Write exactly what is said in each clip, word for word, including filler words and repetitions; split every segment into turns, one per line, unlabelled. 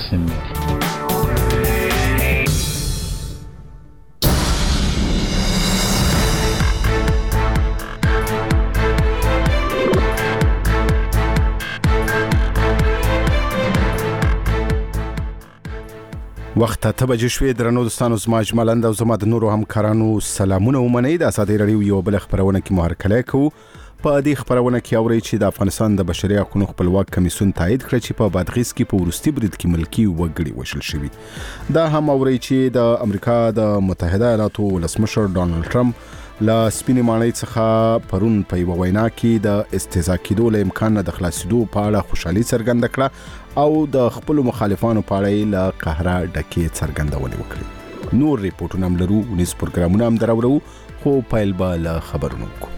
قاسم.
وخت ته بجې شوې درنو دوستانو زما اجمالاً او زما د نورو همکارانو سلامونه ومنئ. د ازادي راډیو یو بل خبرونه کې محرکلی کوو. په دې خبرونه کې اورئ چې د افغانستان د بشري حقوقو خپلواک کمیسیون تایید کړ چې په بادغیس کې په وروستي برید کې ملکي وګړي وشل شوي. دا هم اورئ چې د امریکا د متحده ایالاتو ولسمشر ډانلډ ټرمپ لا سپینې ماڼۍ څخه پرون په یوه وینا کې د استهزاء کېدو له امکان نه د خلاصېدو په اړه خوشحالي څرګنده کړه او د خپلو مخالفانو په اړه یې له قهره ډکې څرګندونې وکړې. نور ریپورټونه هم لرو، نیز پروګرامونه هم دراوړو، خو پیل به له خبرونو وکړو.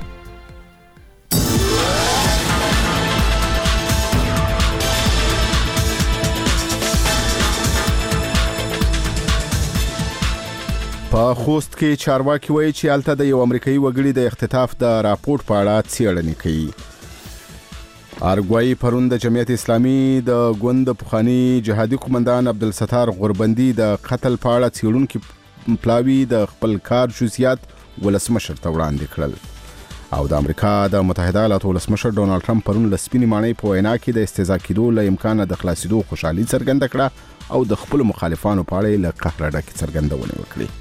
په خوست کې چارواکي وایي چې هلته د یو امریکایي وګړي د اختطاف د راپورټ په اړه څېړنې کوي. ارګوایي پرون د جمعیت اسلامي د ګوند پخواني جهادي قومندان عبدالستار غوربندي د قتل په اړه څېړونکي پلاوي د خپل کار جزئیات ولسمشر ته وړاندې کړل. او د امریکا د متحده ایالاتو ولسمشر ډونالډ ټرمپ پرون له سپینې ماڼۍ په وینا کې د استهزاء کېدو له امکانه د خلاصېدو خوشحالي څرګنده کړه او د خپلو مخالفانو په اړه یې له قهره ډکې څرګندونې وکړې.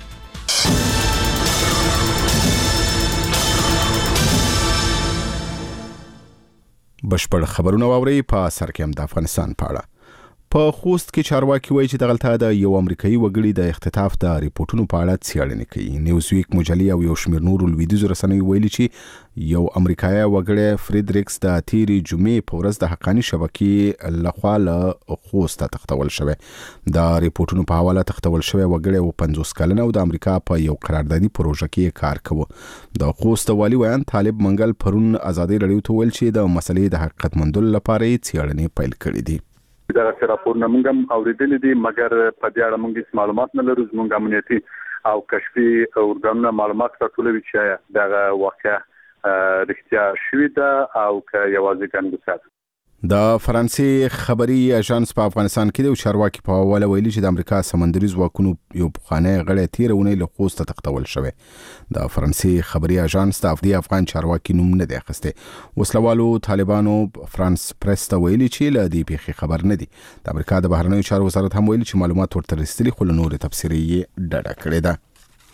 بشپړ خبرونه واورئ. په سر کې هم د افغانستان په اړه. په خوست کې چارواکي وایي چې دغلته د یو امریکایي وګړي د اختطاف د ریپورټونو په اړه څېړنې کوي. نیوزویک مجلې او یو شمېر نورو لویدیځو رسنیو ویلي چې یو امریکایي وګړی فریدریکس د تیرې جمعې په ورځ د حقاني شبکې لخوا له خوسته تښتول شوی. د ریپورټونو په حواله تښتول شوی وګړی و پنځوس کلن او د امریکا په یو قراردادي پروژه کې کار کوي. د خوست والي ویان طالب منګل پرون ازادي راډیو ته ویل چې د مسلې د حقیقت موندلو لپاره یې څېړنې پیل کړې دي.
دا راپورونه موږ هم اوریدلې دي، مګر په دې اړه موږ هیڅ معلومات نه لرو. زموږ امنیتي او کشفي ارګانونه معلومات راټولوي چې دا واقعا رښتیا شوې ده او که یوازې ګنګوسه ده.
د فرانسې خبري اژانس په افغانستان کې د چارواکي په حواله ویلي چې د امریکا سمندري ځواکونو یو پخوانی غړی تیره اونۍ له خوسته تښتول شوی. د فرانسې خبري اژانس د افغان چارواکي نوم نه دی اخیستی. وسلوالو طالبانو فرانس پریس ته ویلي چې له دې پیښې خبر نه دي. د امریکا د بهرنیو چارو وزارت هم ویلي چې معلومات ورته رسېدلي، خو له نورې تبصرې یې ډډه کړې ده.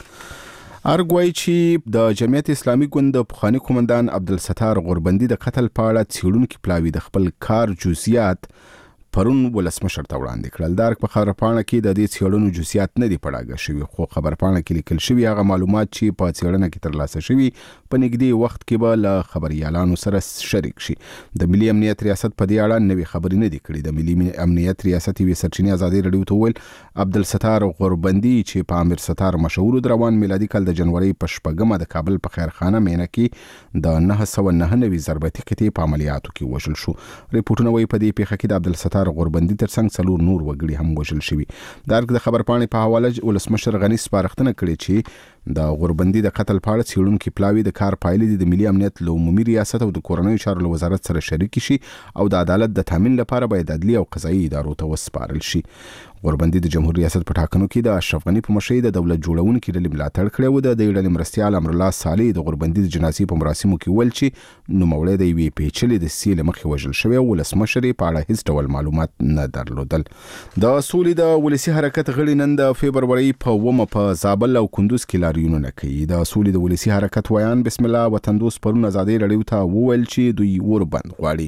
ارګوایي چې د جمعیت اسلامي ګوند د پخواني قومندان عبدالستار غوربندي د قتل په اړه څېړونکي پلاوي د خپل کار جزئیات پرون ولسمشر ته وړاندې کړل. د ارګ په خبرپاڼه کې د دې څېړنو جزئیات نه دي په ډاګه شوي، خو خبرپاڼه کې لیکل شوي هغه معلومات چې په څېړنه کې ترلاسه شوي په نږدې وخت کې به له خبريالانو سره شریک شي. د ملي امنیت ریاست په دې اړه نوې خبرې نه دي کړې. د ملي امنیت ریاست یوې سرچینې ازادي راډیو ته وویل عبدالستار غوربندي چې په امیر ستار مشهور د روان میلادي کال د جنوري په شپږمه د کابل په خیرخانه مینه کې د نهه سوه نهه نوي ضربتي قطعې په عملیاتو کې وژل شو. ریپورټونه وایي په دې پیښه کې د عبدالستار غوربندي ترڅنګ څلور نور وګړي هم وژل شوي. د ارګ د خبرپاڼې په حواله ولسمشر غني سپارښتنه کړې چې د غوربندي د قتل په اړه څېړونکي پلاوي د کار پایلې د ملي امنیت له عمومي ریاست او د کورنیو چارو له وزارت سره شریک شي او د عدالت د تامین لپاره باید عدلي او قضایي ادارو ته وسپارل شي. غوربندي د جمهور ریاست په ټاکنو کې د اشرف غني په مشرۍ د دولت جوړونکي ډلې ملاتړ کړی و. د دې ډلې مرستیال امرالله صالح د غوربندي د جنازې په مراسمو کې ویل چې نوموړی د یوې پیچلې دسیسې له مخې وژل شوی او ولسمشر یې په اړه هیڅ ډول معلومات نه درلودل. د سولې د ولسي حرکت غړي نن د فبروري په اوومه په زابل او کندوز کې لاریونونه کوي. د سولې د ولسي حرکت ویان بسم الله وطن دوست پرون ازادي راډیو ته وویل چې دوی وربند غواړي.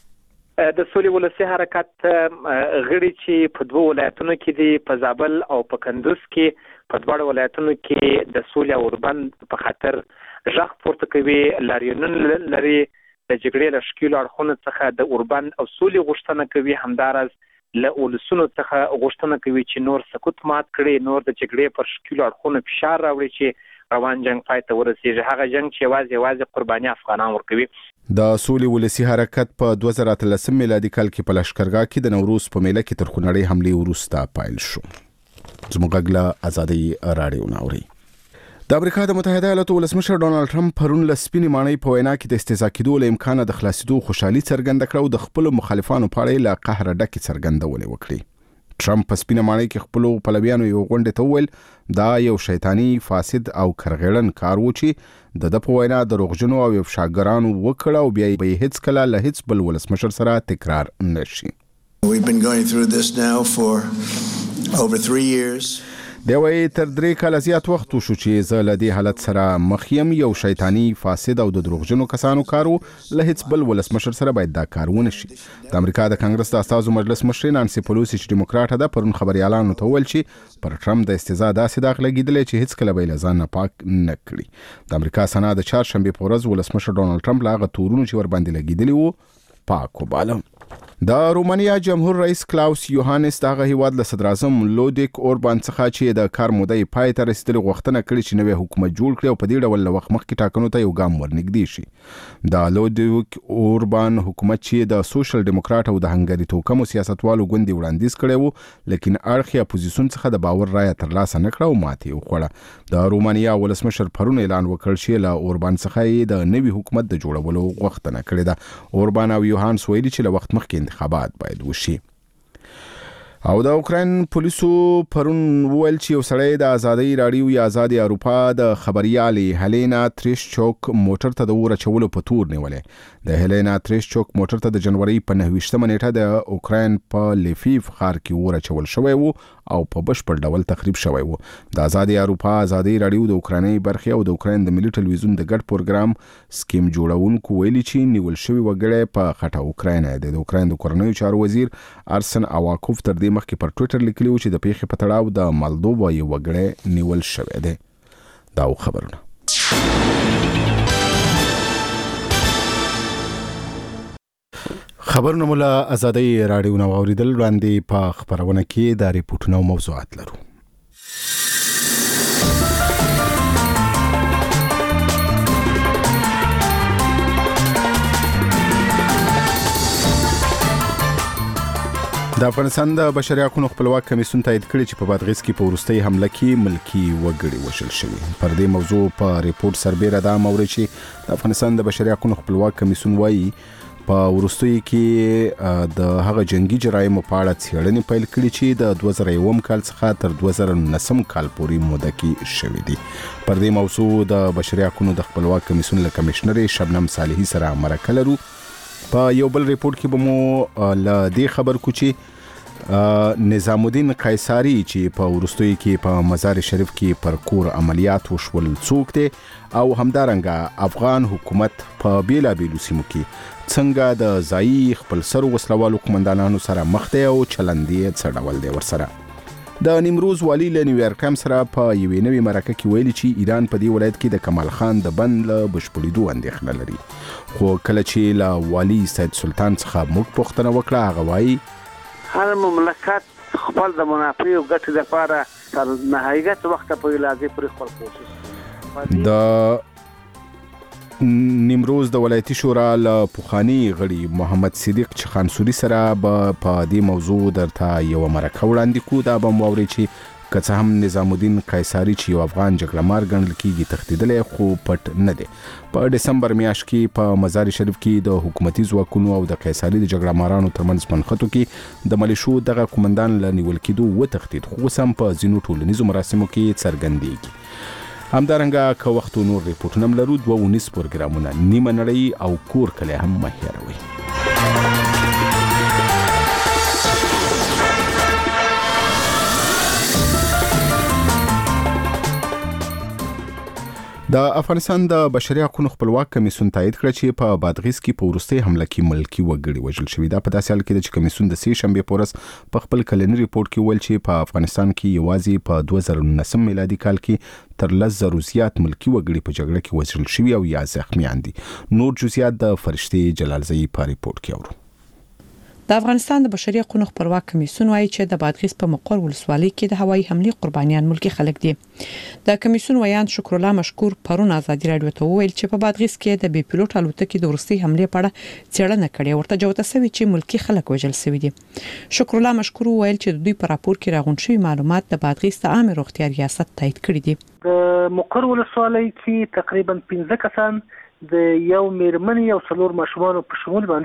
د سولې ولسي حرکت غړي چې په دوه ولایتونو کې دي، په زابل او په کندوز کې، په دواړو ولایتونو کې د سولې او اوربند په خاطر غږ پورته کوي، لاریونونه لري، د جګړې له ښکېلو اړخونو څخه د اوربند او سولې غوښتنه کوي. همداراز له ولسونو څخه غوښتنه کوي چې نور سکوت مات کړي، نور د جګړې پر ښکېلو اړخونو فشار راوړي چې روان جنگ پای ته ورسېږي. هغه جنگ چې یوازې یوازې قرباني افغانان ورکوي.
د سولې ولسي حرکت په دوه زره اتلسم میلادي کال کې په لښکرګاه کې د نوروز په میله کې تر خونړۍ حملې وروسته پیل شو. زموږ غږ له ازادي راډیو نه اورئ. د امریکا د متحده ایالاتو ولسمشر ډانلډ ټرمپ پرون له سپینې ماڼۍ په وینا کې د استهزاء کېدو له امکانه د خلاصېدو خوشحالي څرګنده کړه او د خپلو مخالفانو په اړه یې له قهره ډکې څرګندونې وکړې. ټرمپ په سپینه ماڼۍ کې خپلو پلویانو یو غونډه ته وویل دا یو شیطانی فاسد او کرغړن کار و چې د د په وینا دروغجنو او افشاګرانو وکړه او بیا به هیڅ کله له هیڅ بل ولسمشر سره تکرار نشي.
We've been going through this now for over three years.
دی وایي تر درې کاله زیات وخت وشو چې زه له دې حالت سره مخ یم. یو شیطانی فاسد او د دروغجنو کسانو کارو له هیڅ بل ولسمشر سره باید دا کار ونه شي. د امریکا د کانګرس د استازو مجلس مشر نانسي پلوسی چې ډیموکراټه ده پرون خبريالانو ته ویل چې پر ټرمپ د استهزاء داسې داخله کېدلې چې هیڅ کله به له ځان نه پاک نه کړي. د امریکا سنا د چهارشنبه په ورځ ولسمشر ډونالد ټرمپ لاغه تورونو چې ور باندې لګیدلی وو پاک وباله. د رومانیا جمهور رئیس کلاوس یوهانس دغه هیواد له صدر اعظم لودیک اوربان څخه چې د کار مودې پای ته رسیدلو غوښتنه کړې چې نوې حکومت جوړ کړي او په دې ډول له وخت مخکې ټاکنو ته یو ګام ورنږدې شي. د لودیک اوربان حکومت چې د سوشل ډیموکرات او د هنګری توکمو سیاستوالو ګوندې وړاندیز کړي وو لیکن اړخي اپوزیسیون څخه د باور رایه ترلاسه نه کړه او ماتې وخوړه. د رومانیا ولسمشر پرون اعلان وکړ چې له اوربان څخه د نوې حکومت د جوړولو غوښتنه کړې ده. اوربان او یوهانس ویلي چې له وخت مخکې انتخابات باید وشي. او د اوکراین پولیسو پرون وویل چې یو سړی د ازادي رادیو یا آزادي اروپا د خبريالې هلینا تریشچوک موټر ته د اور چولو په تور نیولې. د هلینا تریشچوک موټر ته د جنوري په نهه نیټه د اوکراین په لیفیف ښار کې اور چول شوی وو او په بشپړ ډول تخریب شوی وو. د آزادي اروپا آزادي رادیو د اوکرایني برخه او د اوکراین د ملي ټلویزیون د ګډ پروګرام سکیم جوړونکو ویلي چې نیول شوی وګړي په خټه اوکراین د اوکراین د کورنیو چارو وزیر ارسن اواکوف تر دې مخکې پر ټوئیټر لیکلی و چې د پیښې په تړاو د مالدووا یو وګړی نیول شوی دی. دا خبرونه خبرونه مولا آزادي رادیو نو اوریدل وړاندې په خبرونه کې د ریپورتونو موضوعات لرو. د افغانستان د بشري حقوقو خپلواک کمیسیون تایید کړی چې په بادغیس کې په وروستۍ حمله کې ملکی وګړي وشل شوی. پر دې موضوع په ریپورت سربېره دا موري چې د افغانستان د بشري حقوقو خپلواک کمیسیون وایي په وروستۍ کې د هغه جنگي جرایمو په اړه څېړنې پیل کړې چې د دوه زره یو کال څخه تر دوه زره نهه کال پورې موده کې شوې دي. پر دې موضوع د بشري حقوقو د خپلواک کمیسیون له کمشنر شبنم صالحي سره مرکه لرو. په یو بل ریپورت کې به مو له دې خبر کو چې نظام الدین قیصاری چې په ورستوي کې په مزار شریف کې پر کور عملیات وشول څوک دي او همدارنګه افغان حکومت په بیلا بیلو سیمو کې څنګه د ځای خپل سر وسلوالو قومندانانو سره مخ دی او چلندي څړول دی ورسره. د نیمروز والی له نیویارک ټایمز سره په یوې نوې مرکه کې ویلي چې ایران په دې ولایت کې د کمال خان د بند له بشپړېدو اندېښنه لري. خو کله چې له والی سید سلطان څخه موږ پوښتنه وکړه هغه وایي
هر مملکت خپل د منافع او ګټې لپاره تر نهایت وخت پورې لازم پر خپل کوشش.
د نیمروز د ولایتي شورا له پوخانی غړي محمد صدیق چخانسوري سره به په دې موضوع درته یو مرکه وړاندې کو. دا به موري چې که هم نظام الدین قیصاری چې یو افغان جګړه مار ګڼل کیږي تښتېدلی خو پټ نه دی. په دسمبر میاشت کې په مزار شریف کې د حکومتي ځواکونو او د قیصاری د جګړه مارانو ترمنځ منخته کې د ملیشو دغه قومندان له نیول کېدو وتښتېد خو سم په ځینو ټولنیزو مراسمو کې څرګندېږي. همدارنګه که وخت نور ریپورټونه هم لرو دوه ونیس پروګرامونه نیمه نړۍ او کور کلی هم مه هېروئ. د افغانستان د بشري حقوقو خپلواک کمیسیون تایید کړ چې په بادغیس کې په وروستۍ حمله کې ملکی وګړي وژل شوي. دا په داسې حال کې چې کمیسیون د سې شنبې په ورځ په خپل کلنی ریپورت کې ویل چې په افغانستان کې یوازې په دوه زره نهه میلادي کال کې تر لس زرو زیات ملکی وګړي په جګړه کې وژل شوي او یا زخمیان دي. نور جزئیات د فرشتي جلالزئی په ریپورت کې اورو.
د افغانستان د بشري حقوقو خپلواک کمیسیون وايي چې د بادغیس په مقر ولسوالۍ کې د هوایي حملې قربانیان ملکی خلک دي. د کمیسیون ویان شکر الله مشکور پرون آزادي رادیو ته ویل چې په بادغیس کې د بي پيلوټ الوتکې د ورستي حملې په اړه څېړنه کړې ورته جوته سوي چې ملکی خلک وژل شوي دي. شکر الله مشکور ویل چې د دوی په راپور کې راغون شوی معلومات د بادغیس د عام روغتیا ریاست تایید کړی دي.
د مقر ولسوالۍ کې تقریبا پنځه کسان د یو میرمن یو څلور ماشومان په شمول باندې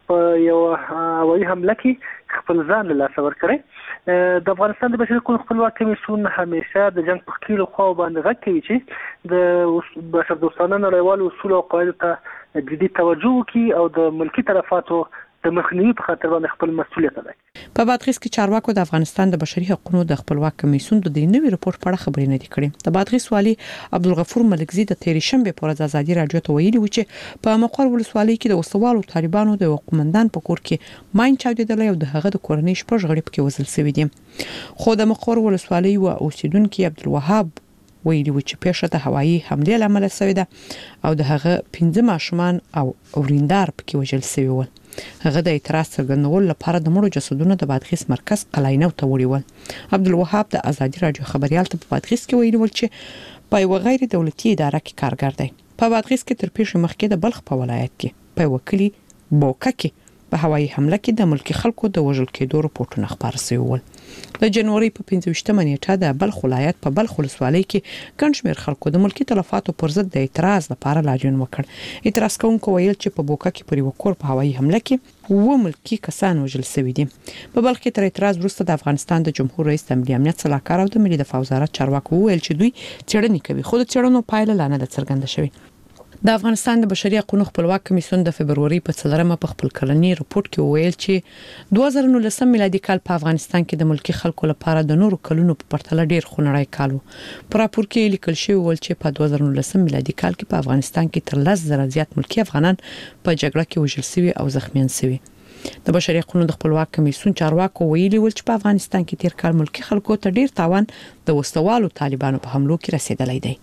په یو هوایي حمله کې خپل ځان له لاسه ورکړی. د افغانستان د بشري حقوقو خپلواک کمیسیون همیشه د جنګ په ښکېلو خواو باندې غږ کوي چې د بشردوستانه نړیوالو اصولو او قواعدو ته جدي توجه وکړي او د ملکي طرفاتو د مخنیوي په خاطر باندې خپل مسؤلیت ادا کړي.
په بادغیس کې چارواکو د افغانستان د بشري حقوقو د خپلواک کمیسیون د دې نوي رپورت په اړه خبرې نه دي کړې. د بادغیس والي عبدالغفور ملکزي د تیرې شنبه په ورځ ازادي رادیو ته ویلي و چې په مقر ولسوالۍ کې د وسوالو طالبانو د قومندان په کور کې ماین چاودېدل او د هغه د کورنۍ شپږ غړي پکې وژل شوي دي. خو د مقر ولسوالۍ و اوسیدونکو عبدالوهاب ویلي و چې پیښه د هوایي حملې لامل شوې ده او د هغه پنځه ماشومان او وریندار پکې وژل شوي ول. هغه د اعتراض څرګندولو لپاره د مړو جسدونو د بادغیس مرکز قلاینو ته وړي ول. عبدالوهاب د ازادي رادیو خبريال ته په بادغیس کې ویلي ول چې په یو غیر دولتي اداره کې کارګر دی. په بادغیس کې تر پیښې مخکې د بلخ په ولایت کې په وکیل بوکه کې په هوایي حمله کې د ملکی خلکو د وژل کېدو راپورټونه خبر شوي ول. د جنوري په پنځه ویشتمه نیټه د بلخ ولایت په بلخ ولسوالۍ کې ګڼ شمېر خلکو د ملکی تلفاتو پر ضد د اعتراض لپاره لاریون وکړ. اعتراض کوونکو ویل چې په بوکه کې پر یو کور په هوایي حمله کې و ملکی کسان وژل شوي دي. په بلخ کې تر اعتراض وروسته د افغانستان د جمهور رئیس د ملي امنیت سلاکار او د ملي دفاع وزارت چارواکو ویل چې دوی څېړنې کوي خو د څېړنو پایله لا نه ده څرګنده شوې. د افغانستان د بشري حقوقو خپلواک کمیسیون د فبروري په څلورمه په خپل کلنی رپورت کې ویل چې دوه زره نولسم میلادي کال په افغانستان کې د ملکی خلکو لپاره د نورو کلونو په پرتله ډیر خونړی کال و. په راپور کې لیکل شوی ول چې په دوه زره نولسم میلادي کال کې په افغانستان کې تر لس زره زیات ملکی افغانان په جګړه کې وژل شوي او زخمیان شوي. د بشري حقوقو د خپلواک کمیسیون چارواکو ویلي ول چې په افغانستان کې تیر کال ملکی خلکو ته ډیر تاوان د وسوالو طالبانو په حملو کې رسیدلی دی.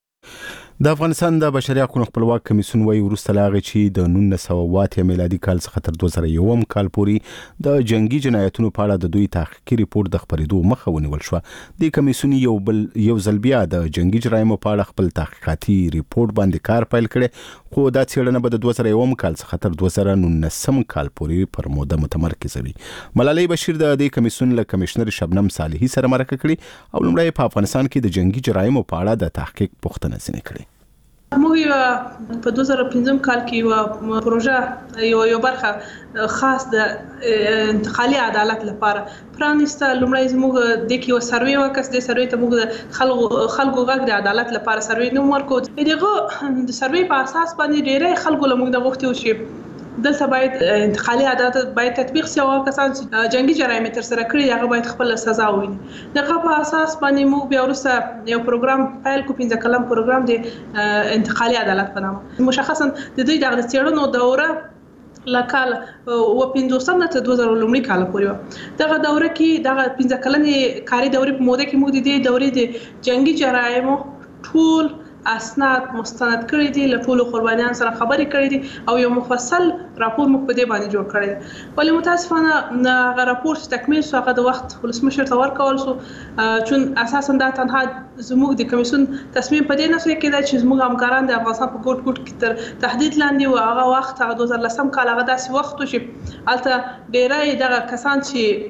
د افغانستان د بشري حقوقو خپلواک کمیسیون وايي وروسته لاغې چې د نولس سوه اوه اتیا میلادي کال څخه تر دوه زره یو کال پورې د جنگي جنایتونو په اړه د دوی تحقیقي ریپورت د خبرېدو مخه ونیول شو. د کمیسیون یو بل یو ځل بیا د جنگي جرایمو په اړه خپل تحقیقاتي ریپورت باندې کار پیل کړي خو دا څېړنه به د دوه زره یو کال څخه تر دوه زره نولسم کال پورې پر موده متمرکز وي. ملالۍ بشیر د دې کمیسیون له کمشنر شبنم صالحي سره مرکه کړې او لومړی په افغانستان کې د جنگي جرایمو په اړه د تحقیق پوښتنه ځینې کړې.
موږ په دوه زره پنځم کال کې یو پروژه یو یو برخه خاص د انتقالي عدالت لپاره پرانیسته. لومړی زموږ د کې یو سروې وکړ، د سروې ته موږ د خلکو خلکو غږ د عدالت لپاره سروې نوم ورکړو. دغه د سروې په اساس باندې ډېری خلکو له موږ د غوښتي وشي دلته باید انتقالي عدالت باید تطبیق شي او کسان چې جنگي جرایم تر سره کړی هغه باید خپل سزا وویني. دغه په اساس باندې موږ بیا وروسته یو پروګرام فایل کو پنځه کلم پروګرام د انتقالي عدالت په نامه. مشخصا د دوی د څېړنو دوره لکال و پنځوسم نه تر دوه زره لومړي کال پورې و. دغه دوره کې دغه پنځه کلنې کاري دورې په موده کې موږ د دې دورې د جنگي جرایمو ټول اسناد مستند کړی دي، له ټولو قربانیان سره خبرې کړې دي او یو مفصل راپور موږ په دې باندې جوړ کړی دی. ولې متاسفانه هغه راپور چې تکمیل شو هغه د وخت ولسمشر ته ورکول شو چون اساسا دا تنها زموږ د کمیسیون تصمیم په دې نه شوی کېدای چې زموږ همکاران د افغانستان په ګوټ ګوټ کې تر تهدید لاندې و. هغه وخت هغه دوه زره لسم کال هغه داسې وخت و چې هلته ډېری دغه کسان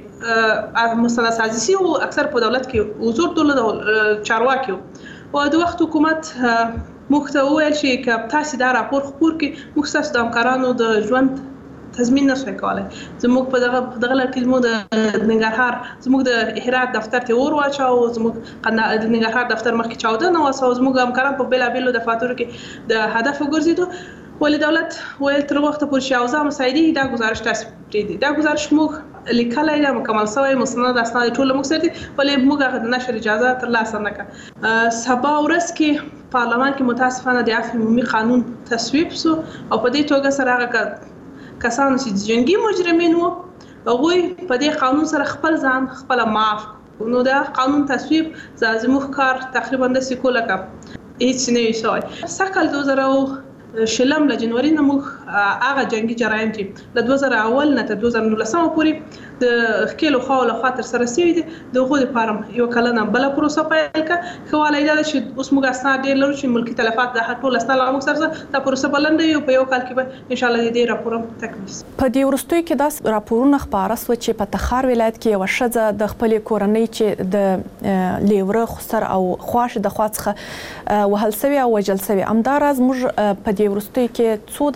چې مستند سازي وو اکثر په دولت کې حضور درلود چارواکي وو. و د وخت حکومت موږ ته وویل چې که تاسې دا راپور خپور کړئ موږ ستاسو د همکارانو د ژوند تضمین نشوی کولی. زموږ په دغه دغه لړ کې زموږ د ننګرهار زموږ د هرات دفتر ته اور واچاو، زموږ د ننګرهار دفتر مخکې چاودنه وسوه، زموږ همکاران په بېلابېلو دفاترو کې د هدف وګرځېدو. ولې دولت ویل تر وخته پورې چې اوضاع مساعدې دا گزارش تاسو پرېږدي. دا گزارش موږ لیکلی دی، مکمل شوی، مستند اسناد ټول موږ سره دي، ولې موږ هغه د نشر اجازه ترلاسه نه کړه. سبا ورځ کې پارلمان کې متاسفانه د عفو عمومي قانون تصویب شو او په دې توګه سره هغه کسانو چې جنگي مجرمین وو هغوی په دې قانون سره خپل ځان خپل معاف. نو دا قانون تصویب زموږ کار تقریبا داسې کوو لکه هیڅ نه وي شوی. سږکال دوه زره شلم له جنوري نه موږ هغه جنگي جرایم چې له دوه زره اول نه تر دوه زره نولسم پورې د ښکېلو خواو لخوا ترسره شوي دي د هغو دپاره یوه کلنه بله پروسه پیل کړه. ښه والی دا ده چې اوس موږ اسناد ډېر لرو چې ملکي تلفات دا ټول اسناد له موږ سره دا پروسه به لنډه وي او په یو کال کې به انشاءالله د دې راپور هم تکمیل شي.
په دې وروستیو کې داسې راپورونه خپاره سوه چې په تخار ولایت کې یوه ښځه د خپلې کورنۍ چې د لیوره، خسر او خواښې د خوا څخه وهل سوې او وژل سوې. همداراز موږ په دې وروستیو کې څو داسې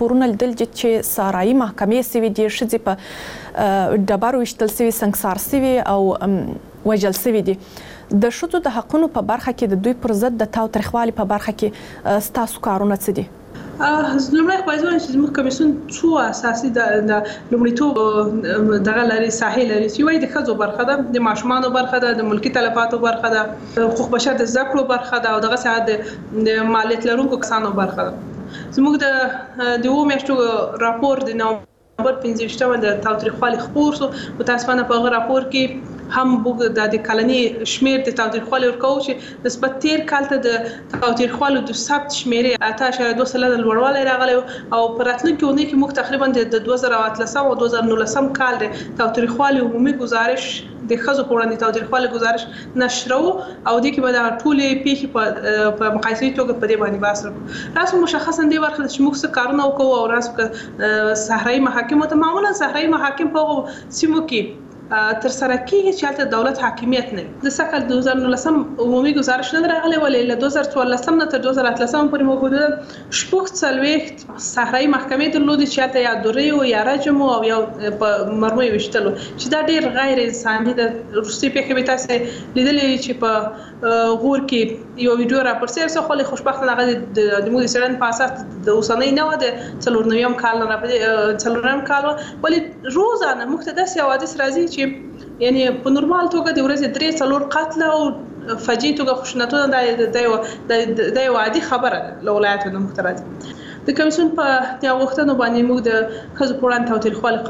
راپورونه لیدل چې سارایي محکمې سوي دي ښځې په ډبرو ویشتل سوي سنګسار سوي او وژل سوي دي د ښځو د حقونو په برخه کې د دوی پر ضد د تاوتریخوالي په برخه کې ستاسو کارونه څه دي؟
لومړی خو باید ووایم چې زموږ کمیسیون څو اساسي د لومړیتوب دغه لري ساحې لري چې وایي د ښځو برخه ده د ماشومانو برخه ده د ملکي تلفاتو برخه ده حقوق بشر د زده کړو برخه ده او دغه ساعت د مالیت لرونکو کسانو برخه ده. زموږ د د اووه میاشتو راپور د نومبر پنځه ویشتمه د تاوتریخوالي خپور شو. متاسفانه په هغه راپور کې هم موږ د کلني شمیر د تاوتریخوالي ورکوو چې نسبت تیر کال ته د تاوتریخوالي د ثبت شمیرې اته اعشاریه دوه سلنه لوړوالی راغلی او په راتلونکي اونۍ کې موږ تقریبا د دوه زره اتلسم او دوه زره نولسم کال د تاوتریخوالي عمومي گزارش د ښځو په وړاندې تاوتریخوالي گزارش نشرو او د کې به د ټولې پیښې په مقایسې توګه په دې باندې بحث وکړو. راسو مشخصا دې برخه چې موږ څه کارونه وکړو او راسو صحرایي محاکمو ته معمولا صحرایي محاکم په سیمو کې تر سره کېږي چې هلته دولت حاکمیت نه وي. د سږ کال دوه زره نولسم عمومي گزارش نه راغلی ولې له دوه زره څوارلسم نه تر دوه زره اتلسم پورې موږ حدودا شپږ څلوېښت صحرایي محکمې درلودې چې هلته یا درې وو یا رجم او یا په مرمۍ ویشتل چې دا ډېر غیر انساني ده. وروستۍ پیښې به تاسې لیدلې چې په غور کې یو ویډیو راپرسیر څه خو خوشبختانه هغه د زموږ د څېړنې په اساس د اوسنۍ نه وه د څلور نویم کال نه څلورم کال وه ولې روزانه موږ ته داسې حوادث راځي چې یعنی په نورمال توګه د ورځې درې څلور قتل او فجیع توګه خشونتونه د یو عادي خبره ده له ولایتونو مختلف. د کمیسیون په دې غوښتنو باندې موږ د ښځو په وړاندې تاوتریخوالي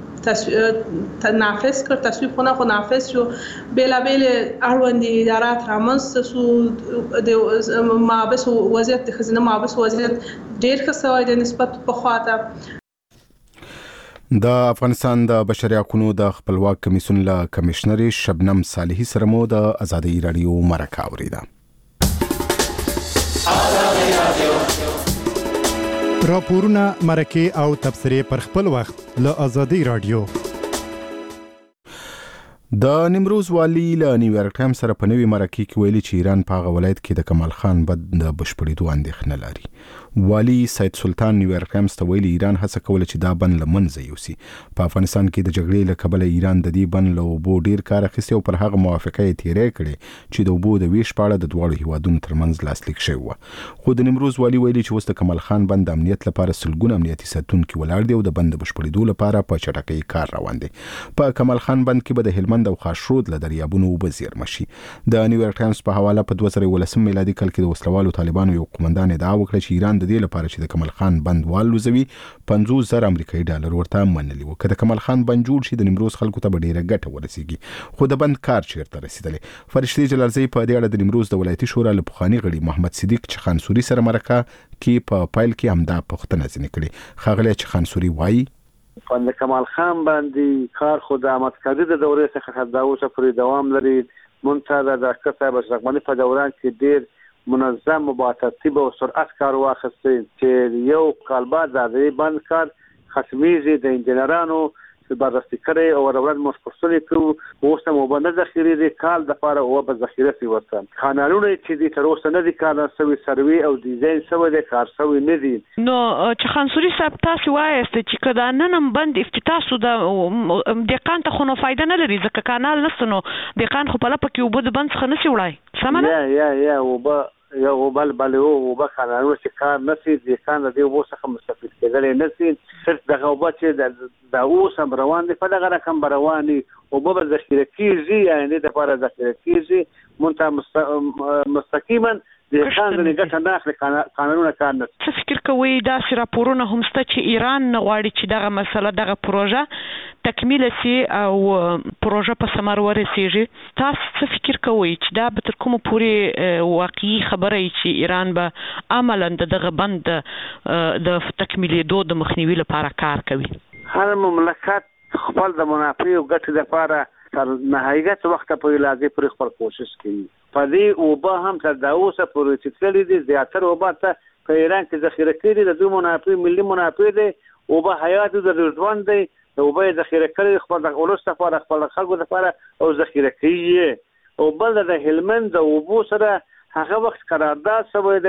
قانون نافذ کړ، تصویب خو نه خو نافذ شو. بېلابېل اړوند ادارات رامنځته شو. د محابسو وضعیت د ښځینه محابسو وضعیت ډېر ښه سوی دی نسبت پخوا ته.
د افغانستان د بشري حقوقو د خپلواک کمیسیون له کمشنري شبنم صالحي سره مو د ازادي رادیو مرکه اوریده.
راپورونه مرکه او تبصرې پر خپل وخت له ازادي رادیو.
د نیمروز والی له نیویارک ټایم سره په نوې مرکه کې ویلي چې ایران په هغه ولایت کې د کمال خان بد د بشپړېدو اندېښنه لري. والی سید سلطان نیویارک ټایمز ته ویلي ایران هڅه کوله چې دا بند له منځه یوسي. په افغانستان کې د جګړې له کبله ایران د دې بند له اوبو ډیر کار اخیستی او پر هغه موافقه یې تېری کړې چې د اوبو د ویش په اړه د دواړو هیوادونو ترمنځ لاسلیک شوی و. خو د نیمروز والی ویلي چې اوس د کمال خان بند د امنیت لپاره سلګونه امنیتي ساتونکي ولاړ دي او د بند د بشپړېدو لپاره په چټکۍ کار روان دی. په کمال خان بند کې به د هلمند او خاشرود له دریابونو اوبه زیرمه شي. د نیویارک ټایمز په حواله په دوه زره یولسم میلادي کال کې د وسلوالو طالبانو یو قومندان ادعا وکړه چې ایران د دې لپاره چې د کمال خان بند والوزوي پنځوس زره امریکایي ډالر ورته منلي وو. که د کمال خان بند جوړ شي د نیمروز خلکو ته به ډیره ګټه ورسیږي. خو د بند کار چیرته رسیدلی؟ فرشتي جلالزی په دې اړه د نیمروز د ولایتي شورا له پخواني غړي محمد صدیق چخانسوري سره مرکه کې په پایل کې همدا پوښتنه ځینې کړې. ښاغلی چخانسوري وایي
د کمال خان باندې کار خو د احمد کاظم د دورې څخه تر اوسه پورې دوام لري. مونږ د ډاکټر صاحب اشرف غني په دوران کې ډېر منظم و با ترتیب و سرعت کار واخیستی چې یو کال بعد د دې بند کار ختمیږي. د انجنیرانو بررسي کړی او ورور موږ پرسونې کوو اوس هم اوبه نه ذخیرې دي کال دپاره اوبه ذخیره شي ورته. کانالونه چې دي تر اوسه نه دي کار شوي سروي او ډیزاین شوی دی کار شوي نه دي.
نو چخانسوري صاحب تاسو وایاست چې که دا نن هم بند افتتاح شو د دهقان ته خو نو فایده نه لري ځکه کانال نشته نو دهقان خو په لپه کې اوبه د بند څخه نشي وړی. سمه ده؟
یا یا یا اوبه یا بل بل اوبه کانالونه چې کار نشي دهقان د دې اوبو څخه مستفید کېدلی نشي. صرف دغه اوبه چې د اوس هم روان دي په دغه رقم به روان دي اوبه به ذخیره کېږي یعنې دپاره ذخیره کېږي مونږ ته مستقیما دهقان ځینې ګټه نه اخلي قانونونه کار نه.
څه فکر کوئ داسې راپورونه هم شته چې ایران نه غواړي چې دغه مسله دغه پروژه تکمیله سي او پروژه په ثمر ورسیږي؟ تاسو څه فکر کوئ چې دا به تر کومه پورې واقعي خبره وي چې ایران به عملا د دغه بند د تکمیلېدو د مخنیوي لپاره کار کوي؟
هر مملکت خپل د منافع او ګټې لپاره تر نهایت وخته پورې لازم پرې خپل کوشش کوي. په دې اوبه هم تر دا اوسه پورې چې تللي دي زیاتره اوبه ته په ایران کې ذخیره کړي د دوی منافع ملي منافع دی. اوبه حیات د ژوند دی د اوبه یې ذخیره کړي خپل د ولس لپاره خپل خلکو لپاره او ذخیره کوي. او بل د هلمند د اوبو سره هغه وخت قرارداد شوی دی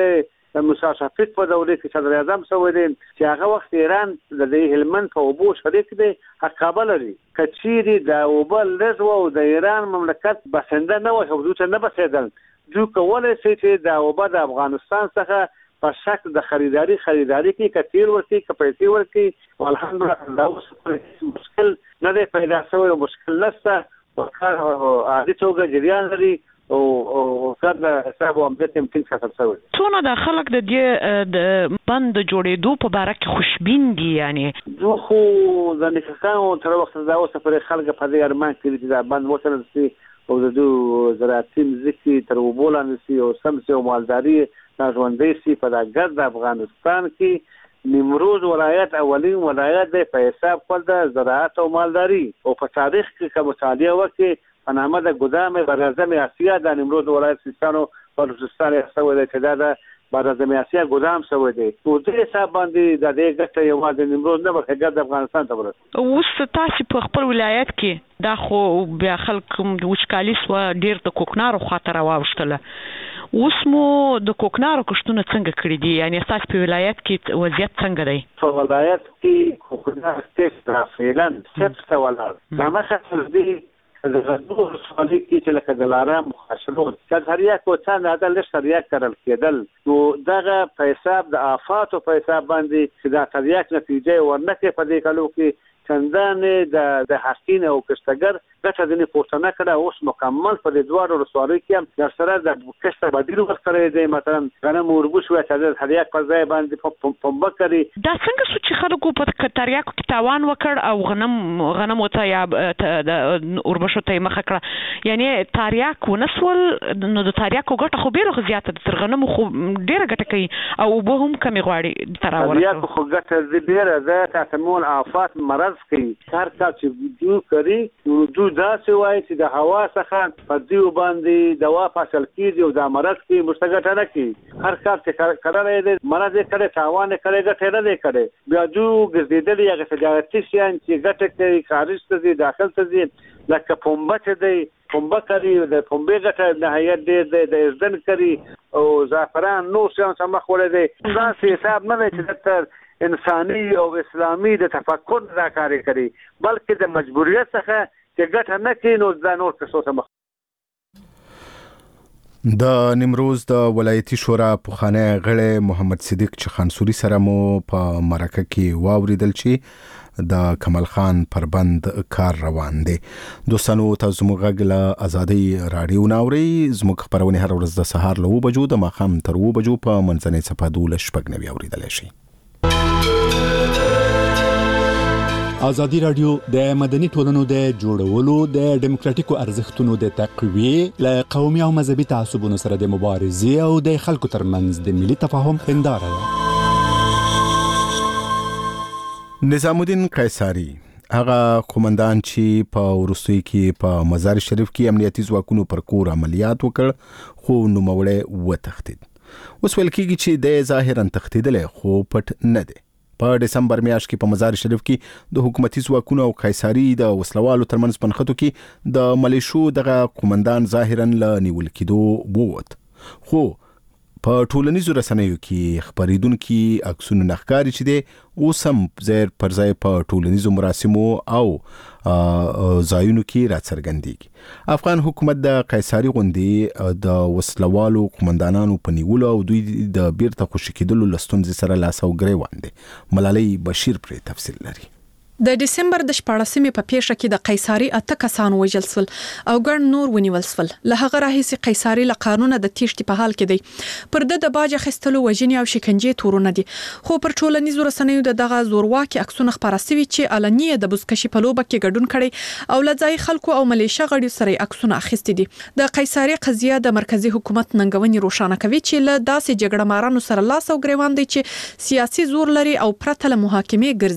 د موسی شفیق په دوره کې صدر اعظم شوی دی چې هغه وخت ایران د هلمند په اوبو شریک دی حقابه لري کچيري د اوبل لږ او د ایران مملکت بسنده نه و حدود نه بسیدل جو کولای شي چې د اوبه د افغانستان څخه په شک د خریداري خریداري کې کثیر ورتي کپېټي ورتي الحمدلله دا اوس مشکل نه دی پیدا شوی مشکل نشته وکړ عادي توګه جریان لري او او کله حساب هم د تیم ټینګ څخه شوی
څونه د خلک د دې د بند جوړېدو په اړه کې خوشبین دي یعنی
زه خو د نکسانو تر وخت دا اوسه پر خلک په دې ارمان کې چې دا بند وصل شي او د دوه زراعتي مزکي تر وبولان شي او سمسه او مالداري ژوندۍ شي په دغه د افغانستان کې نیمروز ولایت اولین ولایت دی په حساب خپل د زراعت او مالداري او په تاریخ کې کوم مطالعه وکړي په نامه د ګدام برازم اسیا د نیمروز ولایت سیستانو بلوچستان یې دی چې دا د برازم اسیا ګدام شوی دی په دې حساب باندې د دې ګټه یو د نیمروز نه بلکې د افغانستان ته ورسېږي
اوس تاسو په خپل ولایت کې دا خو بیا خلک وچکالي سو ډیر د کوکنارو خاطر واوښتله اوس مو د کوکنارو کښتونه څنګه کړی دي یعنی تاسو په ولایت کې وضعیت څنګه دی
په ولایت کې کوکنار ټیکس رافعلا څه ولر دا مخه دې د غدو رسالي کې چې لکه د لارام مخاشرون کثریا کوتان د لشتریا کړل کېدل نو دغه په حساب د آفات او په حساب باندې چې د تریاک نتیجه ورنکه په دې کلو کې څنګه د د حقین او کشتګر ګټه د نه پورتنه کړه اوس مکمل په دې دوه رسالي کې د سره د کشت بدیل ورکړی دی مثلا غنم وربوش او چې د تریاک په ځای باندې پمپ کړي
دا څنګه چې خلکو په تریاکو کې تاوان وکړ او غنم غنم وته یا د اوربشو ته مخه کړه یعنی تریاک ونسول نو د تریاکو ګټه خو ډیره زیاته د غنم خو ډیره ګټه کوي او به هم کمی غواړي تراور
تریاکو خو ګټه ډیره ده تعمل آفات مرض کوي هر څه چې دوی کوي نو دا څه وایي چې د هوا څخه په دیو باندې دوا فاصل کیږي او د مرض کې مستګټه نه کوي هر کار چې کړه دی مرض یې کړي تاوان یې کړي ګټه نه دی کړي بیا جو ګرځېدل یا تجارتي شیان چې ګټه کوي خارج ته دي داخل ته دي لکه پمبه دی پمبه کوي د پمبه ګټه نهایت دی د ازدن کوي او زعفران نو څه سم خولې دی دا حساب نه دی چې تر انساني او اسلامي د تفکر راکاري کوي بلکې د مجبوریت څخه چې ګټه نه کوي نو دا نور څه سم
د نیمروز د ولایتي شورا پخوانی غړی محمد صدیق چخانسوري سره مو په مرکه کې واوریدل چې د کمال خان پر بند کار روان دی دوستانو تاسو موږ له ازادي رادیو ناوري زموږ خبرونه هر ورځ د سهار له بجو د ماخام تر و بجو په منځنۍ صفه دوله شپږ نوي اوریدل شي
ازادي رادیو د مدني ټولنو د جوړولو د دیموکراتیکو ارزښتونو د تقویه ل قومي او مذهبي تعصبونو سره د مبارزې او د خلکو ترمنځ د ملي تفاهم هنداره ده.
نظام الدین قیصری هغه قومندان چې په ورستوي کې په مزار شریف کې امنیتي ځواکونو پر کور عملیات وکړ خو نوموړی وتښتید. اوس ویل کېږي چې د ظاهرا تښتیدل خو پټ نه دی. په دسمبر میاشت کې په مزار شریف کې د حکومتي ځواکونو او قیصری د وسلوالو ترمنځ پنخته کې د ملیشو دغه قومندان ظاهرا ل نیول کېدو ووت خو په ټولنیزو رسنیو کې خبرېدونکي عکسونه نخکاری چې دي اوس هم زیر پر ځای په ټولنیزو مراسمو او ځایونو کې راڅرګندېږي. افغان حکومت د قیصری غوندې د وسلوالو قومندانانو په نیولو او دوی د بیرته خوشي کېدلو له ستونزې سره لاس او ګریوان دي. ملالۍ بشیر پرې تفصیل لري.
د دسمبر د شپاړسمې په پیښه کې د قیصری اته کسان وژل شول او ګڼ نور ونیول شول. له هغه راهیسې قیصری له قانونه د تیښتې په حال کې دی. پر د باج اخیستلو وژنې او شکنجې تورونه دي. خو پر ټولنیزو رسنیو د دغه زورواکي عکسونه خپاره شوي چې علني د بزکشي په لوبه کې ګډون کړي او له ځای خلکو او ملیشه غړي سره عکسونه اخیستي دي. د قیصری قضیه د مرکزی حکومت ننګونې روښانه کوي چې له داسې جګړه مارانو سره لاس او ګریوان دي چې سیاسي زور لري او پرته له محاکمې ګرځي.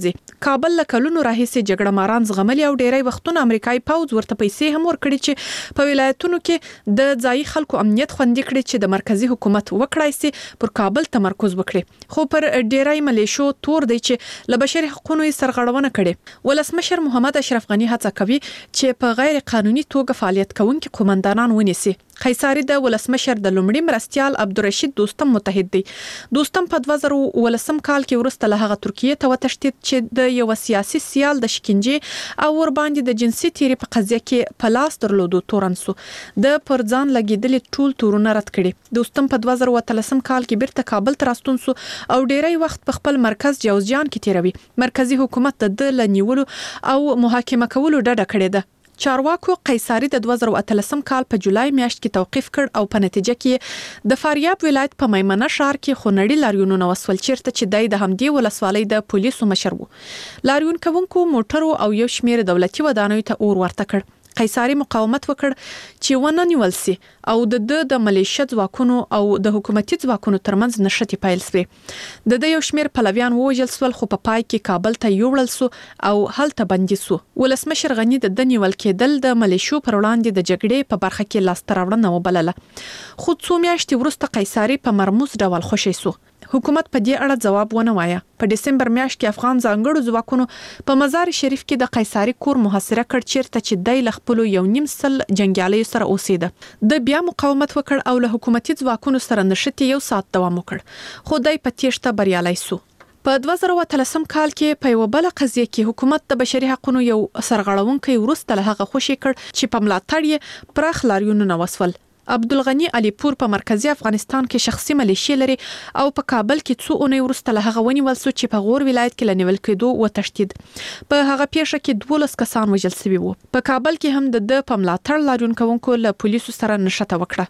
کابل له کلونو راهیسې جګړه ماران زغملي او ډیری وختونه امریکایي پوځ ورته پیسې هم ورکړي چې په ولایتونو کې د ځایي خلکو امنیت خوندي کړي چې د مرکزی حکومت وکړای سي پر کابل تمرکز وکړي. خو پر ډیری ملیشو تور دی چې له بشري حقوقو یې سرغړونه کړي. ولسمشر محمد اشرف غنی هڅه کوي چې په غیر قانوني توګه فعالیت کوونکي قومندانان ونیسي. قیصاری د ولسمشر د لومړي مرستيال عبدالرشید دوستم متحد دی. دوستم په دوه زره ولسم کال کې ورسته له هغه ترکیه ته وتښتید چې د یو سیاسي سیال د شکنجې او ور باندې د جنسي تیری په قضیه کې په لاس درلودو تورن سو. د پرځان لګیدلې ټول تورونه رد کړي. دوستم په دوه زره اتلسم کال کې بیرته کابل ته راستون سو او ډیری وخت په خپل مرکز جوزجان کې تیروي. مرکزی حکومت د لنیولو او محاکمه کولو ډډه کړې ده. چارواکو قیصاری د دوه زره اتلسم کال په جولای میاشت کې توقیف کړ او په نتیجه کې د فاریاب ولایت په میمنه ښار کې خونړي لاریونونه وسول چیرته چې د همدې ولسوالۍ د پولیسو مشر وو. لاریون کوونکو موټرو او یو شمېر دولتي ودانیو ته اور ورته کړ. قیصاری مقاومت وکړ چې ونه نیول سي او د د ملیشیا ځواکونو او د حکومتي ځواکونو ترمنځ نښتې پیل شوې. د د یو شمېر پلویان ووژل سول خو په پا پای کې کابل ته یوړل سو او هلته بندي سو. ولسمشر غنی د د نیول کېدل د ملیشو پر وړاندې د جګړې په برخه کې لاسته راوړنه وبلله. خو څو میاشتې وروسته قیصاری په مرموز ډول خوشی سو. حکومت په دې اړه ځواب ونه وایا. په دسمبر میاشت کې افغان ځانګړو ځواکونو په مزار شریف کې د قیصاری کور محاصره کړ چیرته چې د لخپلو یو نیم سل جنگیالي سره اوسېده. د بیا مقاومت وکړ او له حکومتي ځواکونو سره نښتې یو ساعت دوام وکړ خو دای په تیښته بریالي سو. په دوه زره اتلسم کال کې په یو بل قضیه کې حکومت د بشري حقوقو یو سرغړونکي ورسته له هغه خوشي کړ چې په ملاتړ یې پراخ لاریونونه وسول. عبدالغنی علی پور په مرکزی افغانستان کې شخصي ملیشي لري او په کابل کې څو اونۍ وروسته له هغه ونیول سو چې په غور ولایت کې لنیول کېدو وتښتید. په هغه پیښه کې دولس کسان وژل شوي وو. په کابل کې هم د د په ملاتړ لاریون کوونکو له پولیسو سره نښته وکړه.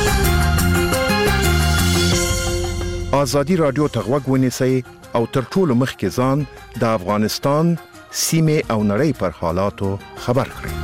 ازادي رادیو ته غوږ ونیسئ او تر ټولو مخکې ځان د افغانستان سیمې او نړۍ پر حالاتو خبر کړئ.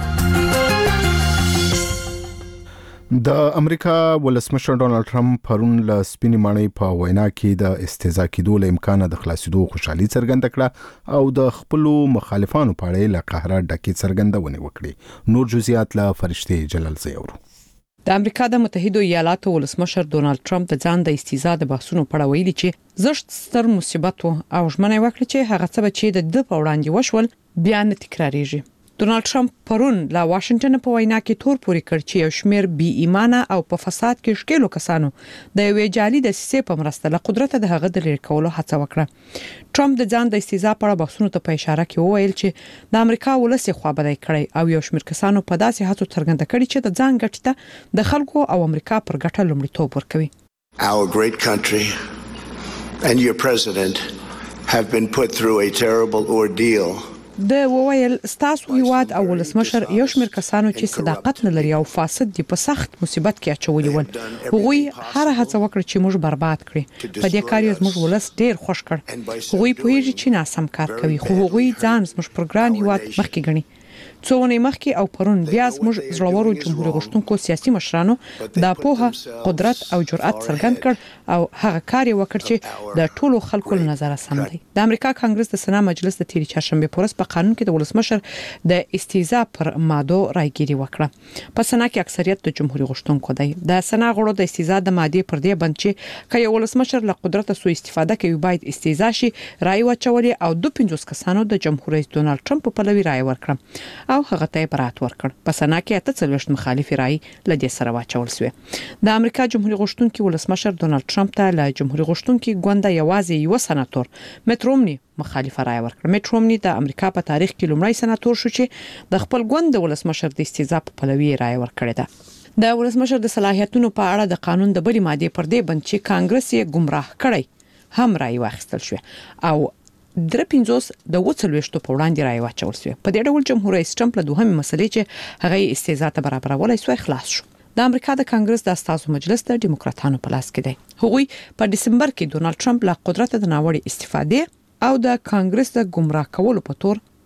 د امریکا ولسمشر ډونالد ټرمپ پرون له سپینې ماڼۍ په وینا کې د استهزاء کېدو له امکانه د خلاصېدو خوشحالي څرګنده کړه او د خپلو مخالفانو په اړه له قهره ډکې څرګندونې وکړې. نور جزئیات له فرشتې جلال زیورو.
د امریکا د متحده ایالاتو ولسمشر ډونالد ټرمپ د ځان د استهزاء د بحثونو په اړه ویلي چې زشت ستر مصیبت او ژمنه وکړه چې هغه څه چې د د په وړاندې وشول بیا نه تکرارېږي. ډونالد ټرمپ پرون لا واشنگټن په وینا کې تور پوري کړ چې یو شمېر بی ایمانه او په فساد کې شکلو کسانو د یوې جعلي دسیسې په مرسته له قدرت د هغه د لری کولو هڅه وکړه. ټرمپ د ځان د استهزاء په اړه بحثونو ته په اشاره کې وویل چې د امریکا ولسی خوابدای کړي او یو شمېر کسانو په داسې هڅو څرګنده کړي چې د ځان ګټه د خلکو او امریکا پر ګټه لومړیتوب ورکوي.
Our great country and your president have been put through a terrible ordeal.
د وویل ستاسو هیواد او ولسمشر یو شمېر کسانو چې صداقت نه لري او فاسد دي په سخت مصیبت کې اچولي ول. هغوی هر هڅه وکړه چې موږ برباد کړي. په دې کار یې موږ ولس ډیر خوش کړ. هغوی پوهیږي چې ناسم کار کوي خو هغوی ځان موږ پروګرام هیواد مخکې ګڼي. څو ونې مخکې او پرون بیا زموږ زړورو جمهوریت غوښتونکو سیاسي مشرانو د پوهه قدرت او جرأت څرګند کړ او هغه کار یې وکړ چې د ټولو خلکو نظر سم دی. د امریکا کانګرس د سنا مجلس د تیری چهارشنبه پورس په قانون کې د ولسمشر د استهزاء پر ماده راګيري وکړه. په سنا کې اکثریت د جمهوریت غوښتونکو دی. د سنا غړو د استهزاء د ماده پر دې بند چې کله ولسمشر له قدرت سو استفاده کوي باید استهزاء شي رائے واچولي او دوه پنځوس کسانو د جمهوریت ډونالد ټرمپ په لوي رائے ورکړه او هغه ته برات ورکړ. په سنا کې اته څلوېښت مخالفي رائے لدې سره واچول شوې. د امریکا جمهوریت غوښتونکي ولسمشر ډونالد ټرمپ ته له جمهوریت غوښتونکي ګوند یوازې یو سناتور میټ رومني مخالفه رائے ورکړه. میټ رومني د امریکا په تاریخ کې لومړی سناتور شو چې د خپل ګوند ولسمشر د استهزاء په پلوي رائے ورکړه ده. د ولسمشر د صلاحیتونو په اړه د قانون د بلې ماده پر دې بند چې کانګرس یې گمراه کړی هم رائے واخیستل شو او در پنځوس د وڅلويشتو په وړاندې رائے واچول شو. په دې ډول جمهوریت ټرمپ له دوهمې مسلې چې هغه استهزاء ته برابرولای سو خلاص شو. د امریکا د کانګرس د استازو مجلس د ډیموکراتانو په لاس کې دی. هغوی په دسمبر کې ډونالد ټرمپ له قدرت د ناوړه استفادې او د کانګرس د گمراه کولو په تور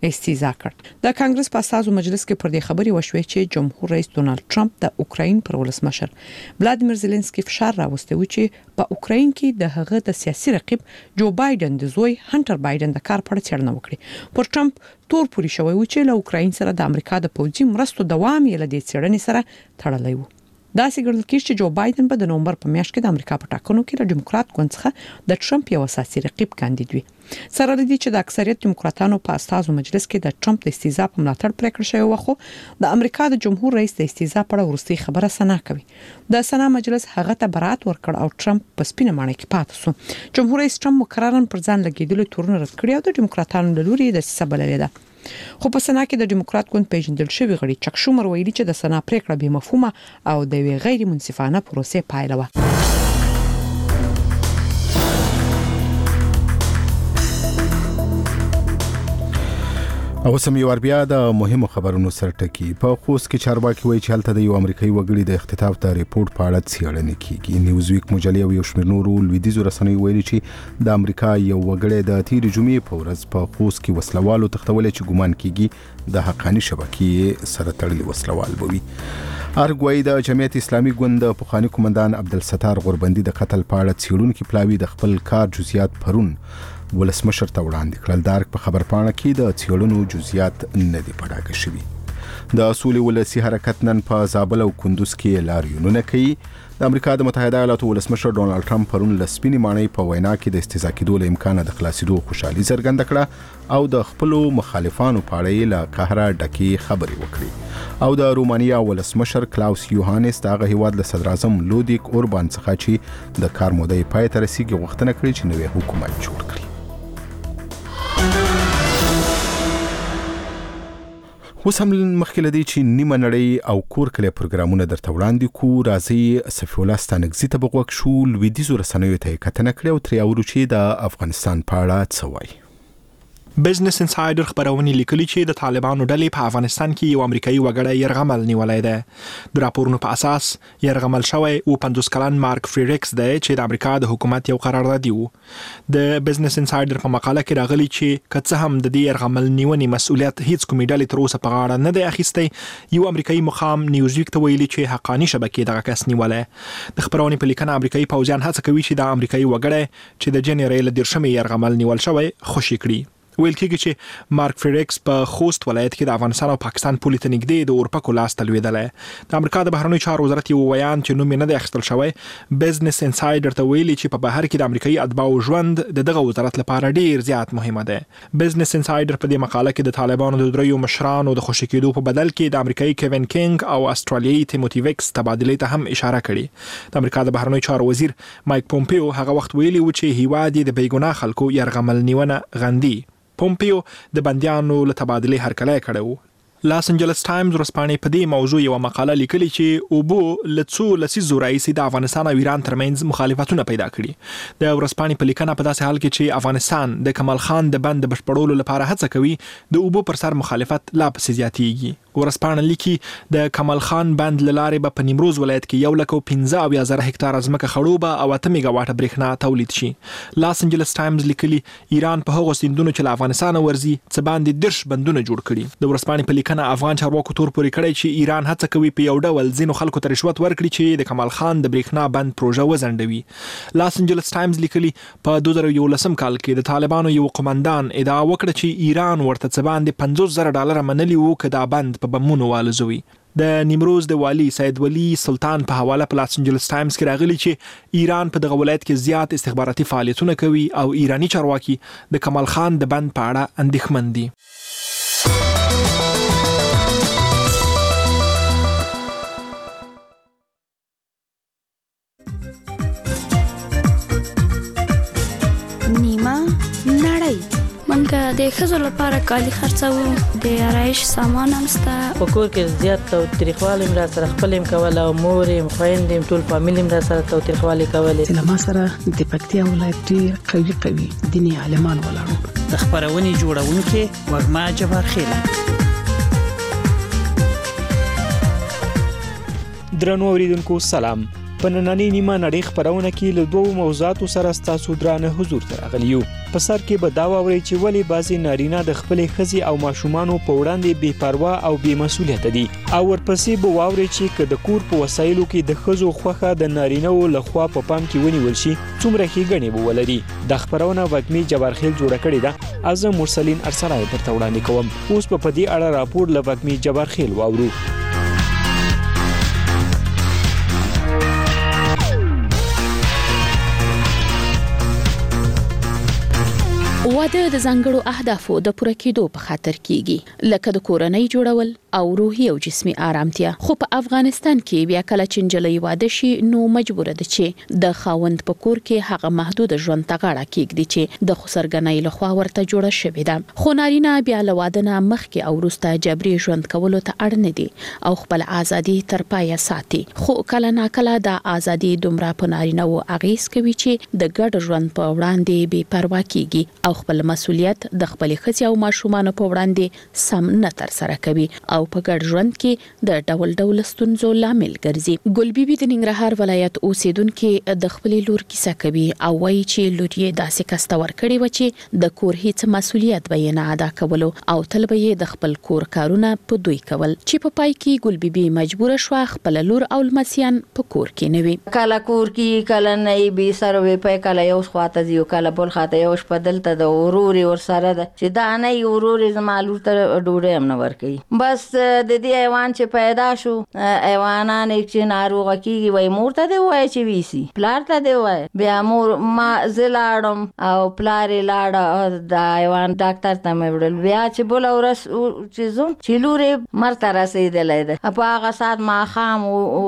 استیزا کړ. د کانګرس په اساسو مجلس کې پر دې خبرې وشوې چې جمهور رئیس ډونالد ټرمپ د اوکراین پر ولسمشر ولادیمیر زيلنسکي فشار راوستي و چې په اوکراین کې د هغه د سیاسي رقیب جو بایدن د زوی هانټر بایدن د کار په اړه څرګندونه وکړه. پر ټرمپ تور پوری شوی و چې له اوکراین سره د امریکا د پوځي مرستو دوام یې له دې څرګندنې سره تړلی و. دا څرګندل کیږي چې جو بایدن په د نومبر په میاشت کې د امریکا په ټاکنو کې د ډیموکرات ګوند څخه د ټرمپ یو اساسي رقیب کاندید وي. سره لدی چې د اکثریت دیموکراتانو په اساسو مجلس کې د ټرمپ د استیزا په ملاتړ پریکړه شوی و، خو د امریکا د جمهور رئیس د استیزا په اړه ورستي خبره سنا کوي. د سنا مجلس هغه ته برات ورکړ او ټرمپ په سپینه مانه کې پاتې شو. جمهور رئیس ټرمپ مکررن پر ځان لګیدل تورونه رد کړی او د دیموکراتانو له لوري د سبللې ده. خو په سنا کې د دیموکرات ګوند پیژندل شوی غړي چک شومر ویلي چې د سنا پریکړه به مفهومه او د غیر منصفانه پروسې پایله و.
او سم یو بیا د مهمو خبرونو سره ټکی په خوست کې چارواکي وایي چې هلته د یو امریکایي وګړي د اختطاف د ریپورت په اړه څېړنه کیږي. نیوزویک مجلې او یو شمېر نورو لویدیځو رسنیو ویلي چې د امریکا یو وګړی د تیرې جمعې په ورځ په خوست کې وسلوالو تختولې چې ګومان کیږي د حقاني شبکې سره تړلي وسلوال بوي. ارګوي د جمعیت اسلامي ګوند پخوانی قومندان عبدالستار غوربندي د قتل په اړه څېړونکي پلاوی د خپل کار جزئیات پرون ولسمشر ته وړاندې کړل. دارک په خبرپاڼه کې د څېړنو جزئیات نه دي پړاګه شوي. د اصول ولسی حرکت نن په زابل او کندوز کې لاریونونه کوي. د امریکا د متحده ایالاتو ولسمشر ډونالد ټرمپ پرون لسپینی مانې په وینا کې د استهزاء کېدو له امکان د خلاصېدو خوشحالي څرګنده کړه او د خپل مخالفانو په اړه له قهره ډکې خبرې وکړي. او د رومانیا ولسمشر کلاوس یوهانس دغه هیواد له صدر اعظم لودیک اوربان څخه چې د کار مودې پای ته رسیدي غوښتنه کړې چې نوې حکومت جوړ کړي. اوس هم مخکې لدی چې نیمه نړۍ او کور کلی پروګرامونه درته وړاندې کو. راځي صفی الله ستانکزي ته بغوږ شو. لویدیځو رسنیو ته یې کتنه کړې او ترې اورو چې د افغانستان په اړه څه وایي.
بزنس انسایډر خبرونه لیکلي چې د طالبانو ډلې په افغانستان کې یو امریکایي وګړی يرغمل نیولای دی. د راپورونو په اساس يرغمل شوی او پنځوس کلن مارک فریډکس دی چې د امریکا د حکومت یو قراردادي وو. د بزنس انسایډر په مقاله کې راغلي چې کڅه هم د دې يرغمل نیونې مسؤلیت هیڅ کومې ډلې تر اوسه په غاړه نه دی اخیستی. یو امریکایي مقام نیوزویک ته ویلي چې حقاني شبکې دغه کس نیولای. د خبرونې په لیکنه امریکایي پوځیان هڅه کوي چې د امریکایي وګړی چې د جنوري ل دیرشمې يرغمل نیول شوی خوشي کړي. ویل کېږي چې مارک فریډکس په خوست ولایت کې د افغانستان او پاکستان پولې ته نږدې د اورپکو لاس ته لوېدلی. د امریکا د بهرنیو چارو وزارت یو ویان چې نوم یې نه دی اخیستل شوی بزنس انسایډر ته ویلي چې په بهر کې د امریکایي اتباعو ژوند د دغه وزارت لپاره ډیر زیات مهمه ده. بزنس انسایډر په دې مقاله کې د طالبانو د دریو مشرانو د خوشي کېدو په بدل کې د امریکایي کیوین کینګ او استرالیایي تیموتی ویکس تبادلې ته هم اشاره کړې. د امریکا د بهرنیو چارو وزیر مایک پومپیو هغه وخت ویلي و چې هیواد یې د بیګناه خلکو يرغمل نیونه غندي. پومپیو د بندیانو له تبادلې هرکلی کړی و. لاس انجلس ټایمز ورځپاڼې په دې موضوع یو مقاله لیکلي چې اوبو له څو لسیزو راهیسې د افغانستان او ایران ترمنځ مخالفتونه پیدا کړي. د ورځپاڼې په لیکنه په داسې حال کې چې افغانستان د کمال خان د بند د بشپړولو لپاره هڅه کوي د اوبو پر سر مخالفت لا پسې زیاتېږي. ورځپاڼه لیکي د کمال خان بند له لارې به په نیمروز ولایت کې یو لک او پنځه اویا زره هکتاره ځمکه خړوبه او اته میګا واټه برېښنا تولید شي. لاس انجلس ټایمز لیکلي ایران په هغو سیندونو چې له افغانستانه ورځي څه باندې دېرش بندونه جوړ کړي. د ورځپاڼې په لیکنه افغان چارواکو تور پورې کړی چې ایران هڅه کوي په یو ډول ځینو خلکو ته رشوت ورکړي چې د کمال خان د برېښنا بند پروژه وځنډوي. لاس انجلس ټایمز لیکلي په دوه زره یولسم کال کې د طالبانو یو قومندان ادعا وکړه چې ایران ورته څه باندې پنځوس زره ډالر منلي وو که دا بند په بمونو والوزوي. د نیمروز د والی سید ولی سلطان په حواله په لاس انجلس ټایمز کې راغلي چې ایران په دغه ولایت کې زیات استخباراتي فعالیتونه کوي او ایرانی چارواکي د کمال خان د بند په اړه اندېښمن دي.
نیمه نړۍ منګه د ښځو لپاره کالي خرڅوو د آرایش سامان هم شته.
په کور کې زیات تاوتریخوالی هم را سره خپل هم کوله او مور هم خویندې هم ټول فامیل هم را سره تاوتریخوالی کولې.
له ما سره د پکتیا ولایت ډېر قوي قوي دیني عالمان ولاړو.
د خپرونې جوړونکي وږمه جبارخیله.
درنو اوریدونکو سلام. په نننۍ نیمه نړۍ خپرونه کې له دوو موضوعاتو سره ستاسو درانه حضور ته راغلي یو. په سر کې به دا واوري چې ولې بعضی نارینه د خپلې ښځې او ماشومانو په وړاندې بې پروا او بې مسؤلیته دي او ورپسې به واوري چې که د کور په وسایلو کې د ښځو خوښه د نارینهو لخوا په پام کې ونیول شي څومره ښېګڼې به ولري. دا خپرونه وږمې جبارخیل جوړه کړې ده. از مرسلین ارسلای درته وړاندې کوم. اوس په دې اړه راپور له وږمې جبارخیل واورو.
واده د ځانګړو اهدافو د پوره کېدو په خاطر کیږي لکه د کورنۍ جوړول او روحي او جسمي آرامتیا. خو په افغانستان کې بیا کله چې نجلۍ واده شي نو مجبور ده چې د خاوند په کور کې هغه محدود ژوند ته غاړه کېږدي چې د خسرګنۍ لخوا ورته جوړه شوې ده. خو نارینه بیا له واده نه مخکې او وروسته جبري ژوند کولو ته اړ نه دي او خپل ازادي تر پایه ساتي. خو کله ناکله د ازادي دومره په نارینه و اغیز کوي چې د ګډ ژوند په وړاندې بې پروا کیږي او خپل مسؤلیت د خپل ښځې او ماشومانو په وړاندې سم نه تر سره کوي او په ګډ ژوند کې د ډول ډول ستونزو لامل ګرځي. ګلبيبي د ننګرهار ولایت اوسیدونکو د خپل لور کیسه کوي او وایي چې لور یې داسې کسته ور کړی و چې د کور هیڅ مسؤلیت به نه ادا کولو او تل به یې د خپل کور کارونه په دوی کول چې په پای کې ګلبيبي مجبور شوه خپل لور او لمسیان په کور کې نه وي.
کله کور کې کله نه به سره وي په کله یو خواته یو کله بل خواته یو شپدل ته د ورور ور سره ده چې دا نه ورور زمالو ته ډوډۍ هم نه ورکي. بس د دې ایوان چې پیدا شو ایوانان چې ناروغ کیږي وای مور ته دی وای چې ویسي پلار ته دی وای بیا مور ما زلاړم او پلار لاړ دا ایوان ډاکټر ته مې وړل بیا چې بل اورس چې زوم چې لورې مرته رسیدلې ده په هغه سات ما خام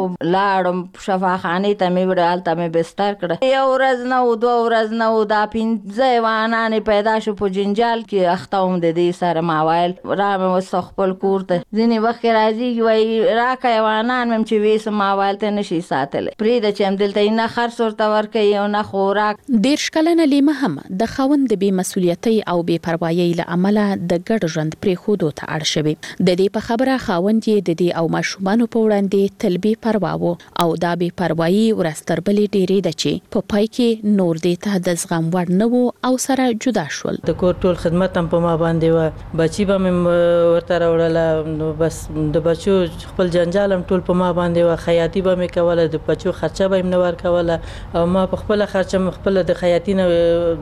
لاړم شفاخانه ته مې وړل ته مې بستر کړ یو ورځ نه او دوه ورځ نه او دا پنځه ایوانان پیدا شو په جنجال کې اختاوم د دې سره ماوایل را مې خپل کور ته ځینې وخت راځي وای راکا ایوانان مم چې وېس ماوایل ته نشي ساتل پرې د چم دلته نه خرڅ ورته ورکي او نه خوراک.
ډیر شکلنه لیمه هم د خوند د بې مسؤلیتۍ او بې پروايي له عمله د ګډ ژوند پرې خودو ته اړ شوی. د دې په خبره خوند یې د دې او ماشومان په وړاندې تل بې پروا وو او دا بې پروايي ورستربلې ډېرې ده چې په پای کې نور دې ته د زغم وړ نه وو او سره جدا شول.
د کور ټول خدمت هم په ما باندې و بچي به مې ورته راوړله نو بس د بچو خپل جنجال هم ټول په ما باندې و خیاطي به مې کوله د بچو خرچه به مې نه ورکوله او ما په خپل خرچه مې خپل د خیاطي نه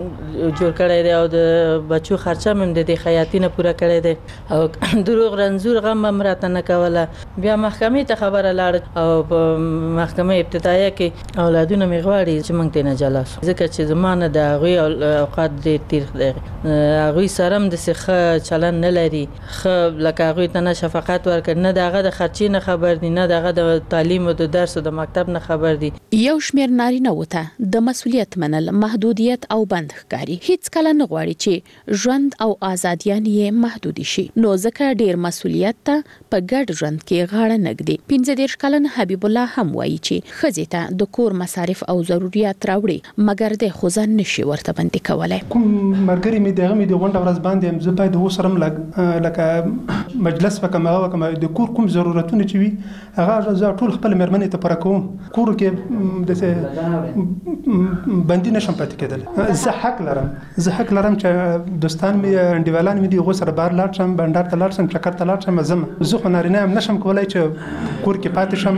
جوړ کړی دی او د بچو خرچه مې د دې خیاطي نه پوره کړی دی او دروغ رنځور غم هم راته نه کوله. بیا محکمې ته خبره لاړه او په محکمې ابتدایه کې اولادونه مې غواړي چې موږ ته نه جلا شو ځکه چې زمانه د هغوی اوقات ډېر تیر دی هغوی سره هم داسې ښه چلن نه لري ښه لکه هغوی ته نه شفقت ورکړي نه د هغه د خرچې نه خبر دي نه د هغه د تعلیم او د درس او د مکتب نه خبر دي.
یو شمېر نارینه وته د مسؤلیت منل محدودیت او بند ښکاري هیڅ کله نه غواړي چې ژوند او ازادیان یې محدود شي نو ځکه ډیر مسؤلیت ته په ګډ ژوند کې غاړه نږدي. پنځه دېرش کلن حبیب الله هم وایي چې ښځې ته د کور مصارف او ضرورت راوړي مګر د خو ځان نشي ورته بندي کولای.
کوم مرګري مې دغه مې د غونډه ورځ باندې زه باید وسرم لکه مجلس وکم هغه وکم د کور کوم ضرورتونه چې وي هغه زه ټول خپل مېرمنې ته پوره کوم. کور کې د بندي نشم پاتې کېدل. زه حق لرم زه حق لرم چې دوستان مې انډیوالان مې دی غوسره بار لاړ شم بندر ته لاړ شم چکر ته لاړ شم زم زه خو نارینه هم نشم کولای چې کور کې پاتې شم.